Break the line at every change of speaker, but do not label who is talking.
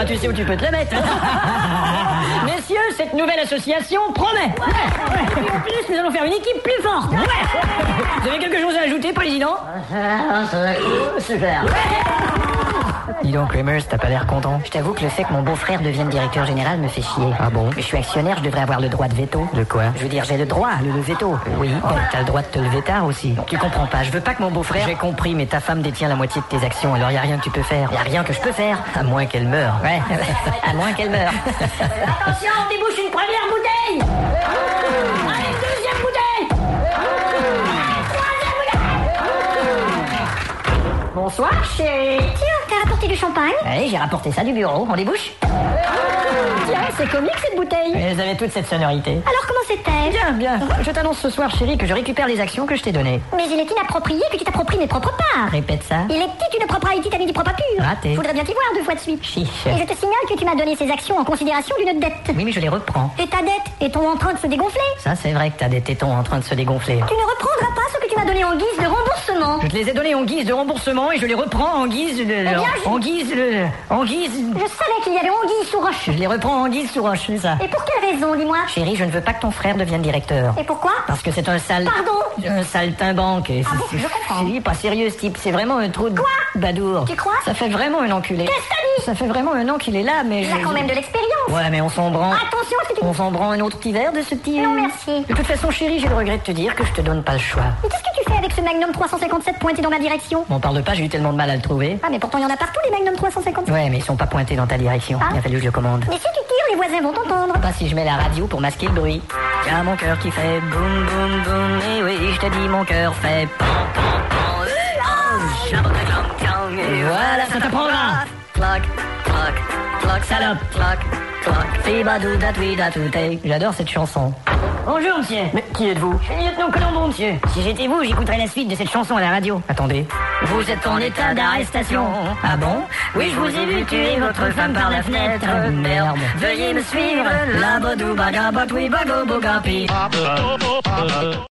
Ah, tu sais où tu peux te le mettre. Messieurs, cette nouvelle association promet. Et en plus, nous allons faire une équipe plus forte. Vous avez quelque chose à ajouter, président?
Super.
Dis donc, Reimers, t'as pas l'air content.
Je t'avoue que le fait que mon beau-frère devienne directeur général me fait chier.
Ah bon?
Mais je suis actionnaire, je devrais avoir le droit de veto.
De quoi?
Je veux dire, j'ai le droit, le veto.
Oui, t'as le droit de te lever tard aussi.
Tu comprends pas, je veux pas que mon beau-frère...
J'ai compris, mais ta femme détient la moitié de tes actions, alors y a rien que tu peux faire.
Y a rien que je peux faire.
À moins qu'elle meure.
Ouais, à moins qu'elle meure. Attention, on débouche une première bouteille. Allez, deuxième bouteille. Bonsoir, chérie.
Tiens, t'as rapporté du champagne?
Allez, j'ai rapporté ça du bureau, on débouche. Tiens, c'est comique cette bouteille.
Elles avaient toute cette sonorité.
Alors comment c'était?
Bien, bien. Je t'annonce ce soir, chérie, que je récupère les actions que je t'ai données.
Mais il est inapproprié que tu t'appropries mes propres parts.
Répète ça.
Il est une propriété, t'as mis du propre pur.
Raté.
Faudrait bien t'y voir 2 fois de suite.
Chiche.
Et je te signale que tu m'as donné ces actions en considération d'une dette.
Oui, mais je les reprends.
Et ta dette est-on en train de se dégonfler?
Ça, c'est vrai que t'as des tétons en train de se dégonfler.
Tu ne reprendras pas ce que tu m'as donné en guise de remboursement.
Je te les ai donnés en guise de remboursement et je les reprends en guise de... En guise...
Je savais qu'il y avait anguille sous roche.
Je les reprends en guise sous roche, c'est ça.
Et pour quelle raison, dis-moi?
Chérie, je ne veux pas que ton frère devienne directeur.
Et pourquoi?
Parce que c'est un sale...
Pardon?
Un saltimbanque.
Ah bon, je comprends.
C'est pas sérieux, ce type. C'est vraiment un trou de...
Quoi?
Badour.
Tu crois?
Ça fait vraiment un enculé.
Qu'est-ce que t'as dit?
Ça fait vraiment un an qu'il est là, mais...
Il a quand même de l'expérience.
Ouais, mais on s'en branle.
Attention à ce que tu
On
dis.
s'en branle un autre petit verre de ce petit...
Non, merci.
De toute façon, chérie, j'ai le regret de te dire que je te donne pas le choix.
Mais qu'est-ce que tu fais avec ce Magnum 357 pointé dans ma direction?
M'en parle pas, j'ai eu tellement de mal à le trouver.
Ah, mais pourtant il y en a partout les Magnum 357.
Ouais, mais ils sont pas pointés dans ta direction.
Ah.
Il a fallu que je le commande.
Mais si tu tires, les voisins vont t'entendre.
Pas si je mets la radio pour masquer le bruit. Y'a mon cœur qui fait boum boum boum. Et oui, je te dis, mon cœur fait pam pam pam. Et voilà, ça t'apprendra. Cloc, cloc, cloc, salope, cloc, cloc. Fibadou datoui datouté. J'adore cette chanson. Bonjour, monsieur. Mais qui êtes-vous? Je suis lieutenant Colombo, monsieur. Si j'étais vous, j'écouterais la suite de cette chanson à la radio. Attendez. Vous êtes en état d'arrestation. Ah bon? Oui, je vous ai vu tuer votre femme par la fenêtre. Merde. Veuillez me suivre. La bodou baga batoui bago bogapi.